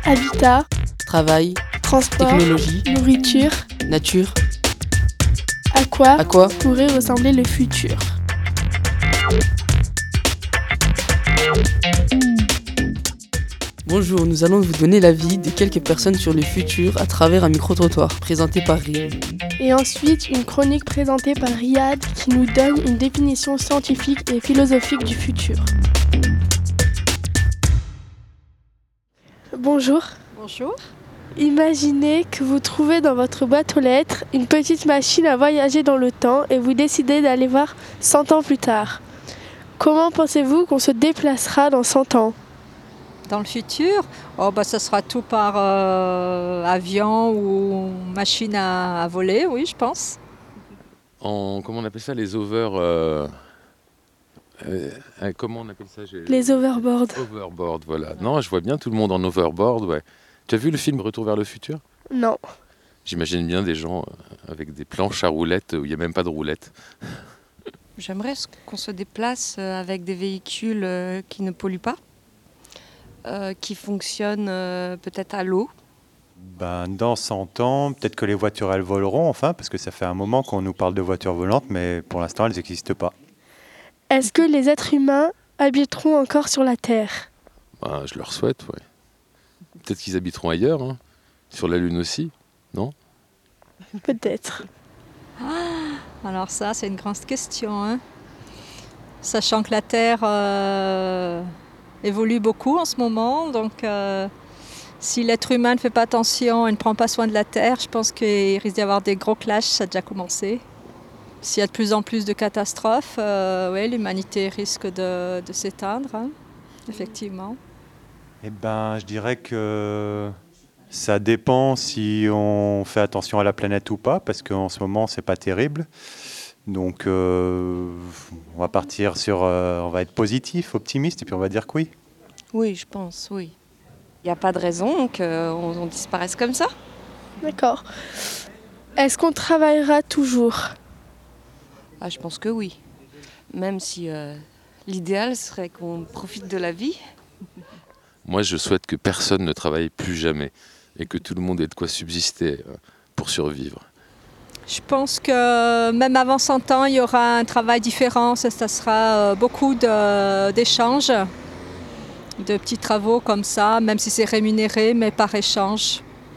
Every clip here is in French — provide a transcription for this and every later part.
Habitat, Travail, transport, technologie, nourriture. nature. À quoi À quoi pourrait ressembler le futur? Bonjour, nous allons vous donner l'avis de quelques personnes sur le futur à travers un micro-trottoir présenté par Rim. Et ensuite, une chronique présentée par Riyad qui nous donne une définition scientifique et philosophique du futur. Bonjour. Bonjour. Imaginez que vous trouvez dans votre boîte aux lettres une petite machine à voyager dans le temps et vous décidez d'aller voir 100 ans plus tard. Comment pensez-vous qu'on se déplacera dans 100 ans? Dans le futur, ça sera tout par avion ou machine à voler, oui, je pense. Comment on appelle ça, les comment on appelle ça Les overboards. Overboard, voilà. Non, je vois bien tout le monde en overboard, ouais. Tu as vu le film Retour vers le futur? Non. J'imagine bien des gens avec des planches à roulettes où il n'y a même pas de roulettes. J'aimerais qu'on se déplace avec des véhicules qui ne polluent pas, qui fonctionnent peut-être à l'eau. Dans 100 ans, peut-être que les voitures, elles voleront enfin, parce que ça fait un moment qu'on nous parle de voitures volantes, mais pour l'instant, elles n'existent pas. Est-ce que les êtres humains habiteront encore sur la Terre? Je leur souhaite, ouais. Peut-être qu'ils habiteront ailleurs, hein. Sur la Lune aussi, non? Peut-être. Alors ça, c'est une grande question, hein. Sachant que la Terre évolue beaucoup en ce moment, donc si l'être humain ne fait pas attention et ne prend pas soin de la Terre, je pense qu'il risque d'y avoir des gros clashs, ça a déjà commencé. S'il y a de plus en plus de catastrophes, l'humanité risque de s'éteindre, hein, effectivement. Je dirais que ça dépend si on fait attention à la planète ou pas, parce qu'en ce moment, c'est pas terrible. Donc, on va partir on va être positif, optimiste, et puis on va dire que oui. Oui, je pense, oui. Il n'y a pas de raison qu'on disparaisse comme ça. D'accord. Est-ce qu'on travaillera toujours? Je pense que oui. Même si l'idéal serait qu'on profite de la vie. Moi, je souhaite que personne ne travaille plus jamais et que tout le monde ait de quoi subsister pour survivre. Je pense que même avant 100 ans, il y aura un travail différent. Ça sera beaucoup d'échanges, de petits travaux comme ça, même si c'est rémunéré, mais par échange.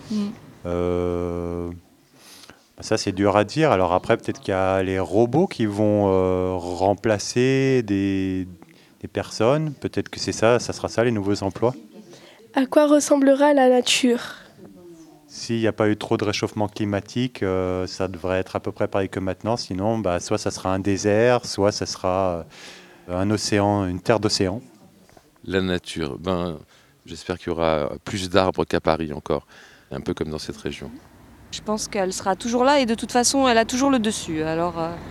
Ça, c'est dur à dire. Alors après, peut-être qu'il y a les robots qui vont remplacer des personnes. Peut-être que ça sera ça, les nouveaux emplois. À quoi ressemblera la nature? S'il n'y a pas eu trop de réchauffement climatique, ça devrait être à peu près pareil que maintenant. Sinon, soit ça sera un désert, soit ça sera un océan, une terre d'océan. La nature, j'espère qu'il y aura plus d'arbres qu'à Paris encore, un peu comme dans cette région. Je pense qu'elle sera toujours là et de toute façon, elle a toujours le dessus. Alors,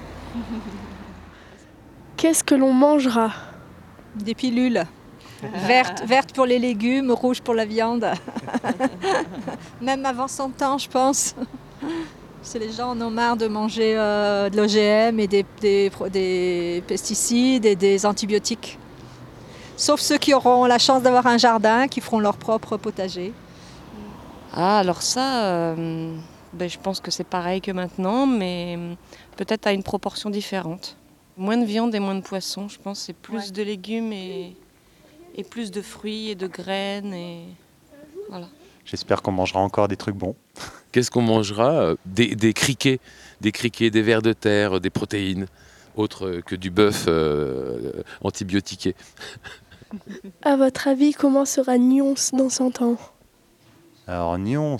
Qu'est-ce que l'on mangera? Des pilules. Vertes pour les légumes, rouges pour la viande. Même avant 100 ans, je pense. C'est les gens en ont marre de manger de l'OGM et des pesticides et des antibiotiques. Sauf ceux qui auront la chance d'avoir un jardin, qui feront leur propre potager. alors ça, je pense que c'est pareil que maintenant, mais peut-être à une proportion différente. Moins de viande et moins de poisson, je pense. C'est plus de légumes et plus de fruits et de graines. Et voilà. J'espère qu'on mangera encore des trucs bons. Qu'est-ce qu'on mangera? Des criquets, des vers de terre, des protéines, autres que du bœuf antibiotiqué. À votre avis, comment sera Nyons dans 100 ans? Alors, Nyons,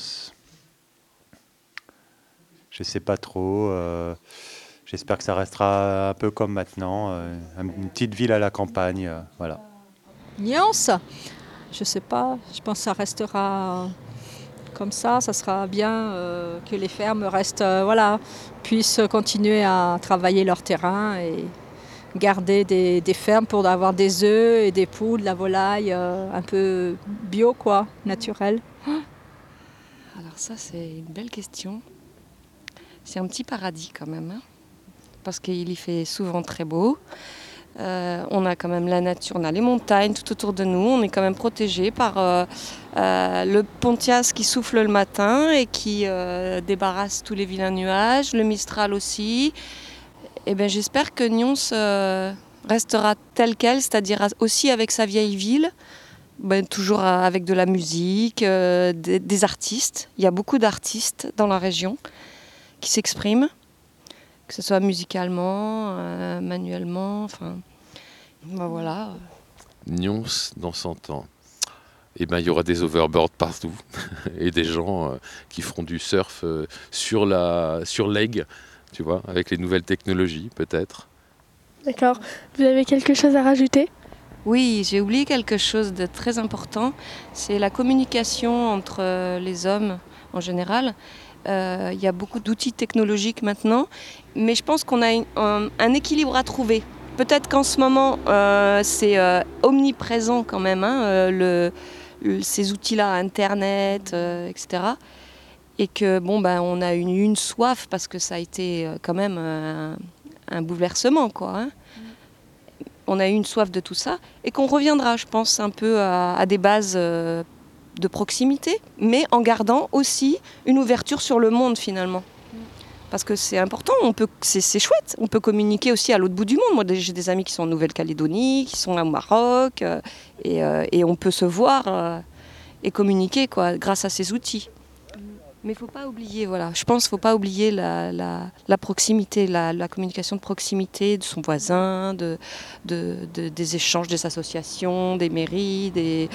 je sais pas trop. J'espère que ça restera un peu comme maintenant, une petite ville à la campagne, voilà. Nyons, je sais pas, je pense que ça restera comme ça sera bien que les fermes puissent continuer à travailler leur terrain et garder des fermes pour avoir des œufs et des poules, de la volaille, un peu bio, naturel. Alors ça, c'est une belle question. C'est un petit paradis quand même, hein, parce qu'il y fait souvent très beau. On a quand même la nature, on a les montagnes tout autour de nous, on est quand même protégé par le Pontias qui souffle le matin et qui débarrasse tous les vilains nuages, le Mistral aussi. Et ben, j'espère que Nyons restera telle qu'elle, c'est-à-dire aussi avec sa vieille ville, toujours avec de la musique, des artistes. Il y a beaucoup d'artistes dans la région qui s'expriment, que ce soit musicalement, manuellement, voilà. Nyons dans 100 ans. Il y aura des overboards partout et des gens qui feront du surf sur l'Aigle, tu vois, avec les nouvelles technologies peut-être. D'accord. Vous avez quelque chose à rajouter ? Oui, j'ai oublié quelque chose de très important, c'est la communication entre les hommes en général. Il y a beaucoup d'outils technologiques maintenant, mais je pense qu'on a un équilibre à trouver. Peut-être qu'en ce moment, c'est omniprésent quand même, ces outils-là, Internet, etc. Et que on a une soif parce que ça a été quand même un bouleversement, quoi. On a eu une soif de tout ça et qu'on reviendra, je pense, un peu à des bases de proximité, mais en gardant aussi une ouverture sur le monde finalement. Parce que c'est important, c'est chouette, on peut communiquer aussi à l'autre bout du monde. Moi, j'ai des amis qui sont en Nouvelle-Calédonie, qui sont au Maroc, et on peut se voir et communiquer grâce à ces outils. Mais il ne faut pas oublier, je pense qu'il ne faut pas oublier la proximité, la communication de proximité de son voisin, des échanges des associations, des mairies, des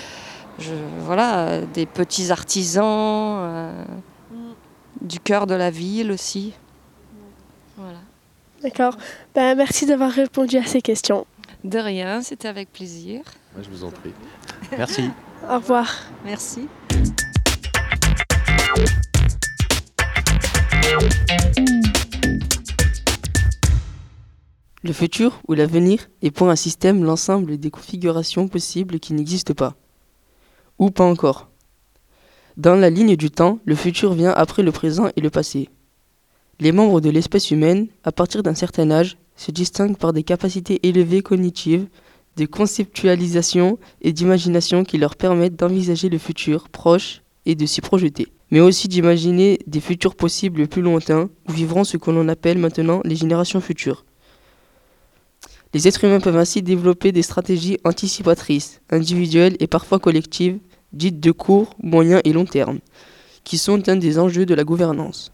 petits artisans, du cœur de la ville aussi. Voilà. D'accord. Merci d'avoir répondu à ces questions. De rien, c'était avec plaisir. Moi, je vous en prie. Merci. Au revoir. Merci. Le futur ou l'avenir est pour un système l'ensemble des configurations possibles qui n'existent pas. Ou pas encore. Dans la ligne du temps, le futur vient après le présent et le passé. Les membres de l'espèce humaine, à partir d'un certain âge, se distinguent par des capacités élevées cognitives, de conceptualisation et d'imagination qui leur permettent d'envisager le futur proche et de s'y projeter, mais aussi d'imaginer des futurs possibles plus lointains où vivront ce que l'on appelle maintenant les générations futures. Les êtres humains peuvent ainsi développer des stratégies anticipatrices, individuelles et parfois collectives, dites de court, moyen et long terme, qui sont un des enjeux de la gouvernance.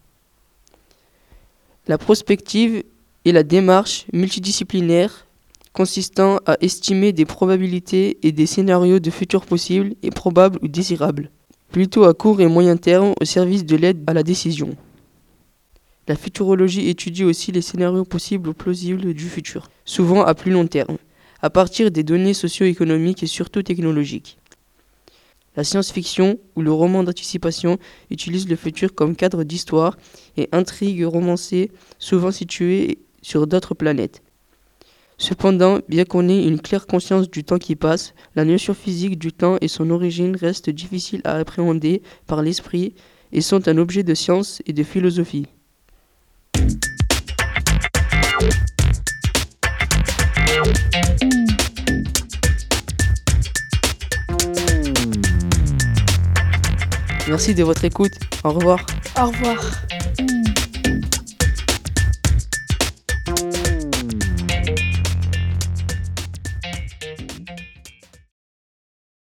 La prospective est la démarche multidisciplinaire consistant à estimer des probabilités et des scénarios de futurs possibles et probables ou désirables, plutôt à court et moyen terme au service de l'aide à la décision. La futurologie étudie aussi les scénarios possibles ou plausibles du futur, souvent à plus long terme, à partir des données socio-économiques et surtout technologiques. La science-fiction ou le roman d'anticipation utilise le futur comme cadre d'histoire et intrigue romancée souvent située sur d'autres planètes. Cependant, bien qu'on ait une claire conscience du temps qui passe, la notion physique du temps et son origine restent difficiles à appréhender par l'esprit et sont un objet de science et de philosophie. Merci de votre écoute. Au revoir. Au revoir.